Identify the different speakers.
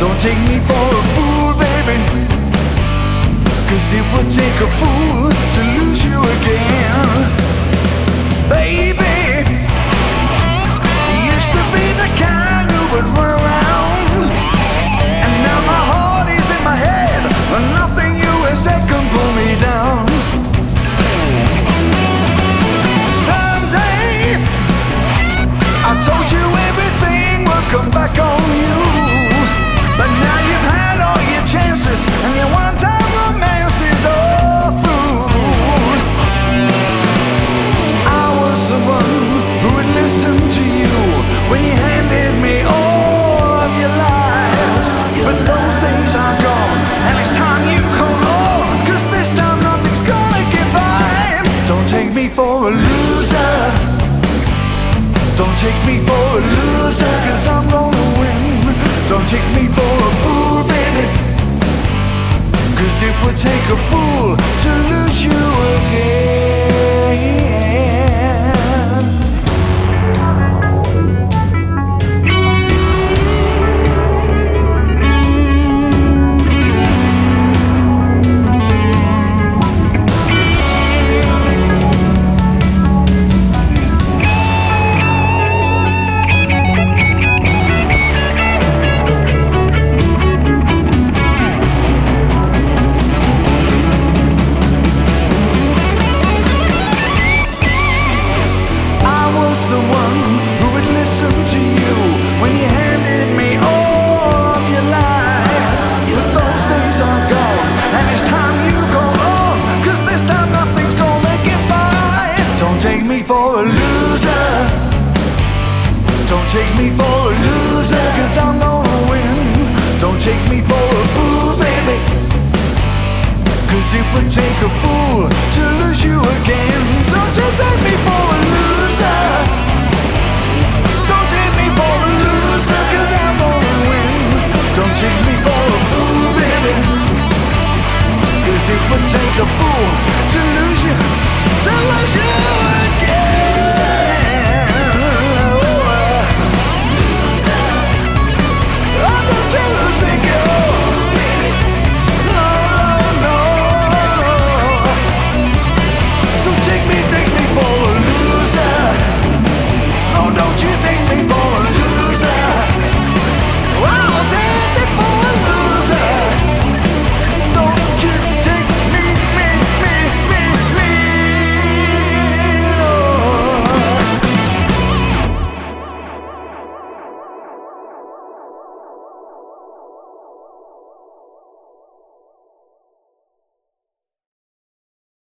Speaker 1: Don't take me for a fool, baby, 'cause it would take a fool to lose you again. Baby, you used to be the kind who would run around, and now my heart is in my head, and nothing you have said can pull me down. Someday I told you everything would come back on you, but now you've had all your chances, and your one-time romance is all through. I was the one who would listen to you when you handed me all of your lies, but those days are gone, and it's time you come on, 'cause this time nothing's gonna get by. Don't take me for a loser, don't take me for a loser, 'cause I'm gonna win. Don't take me for a fool, baby, 'cause it would take a fool to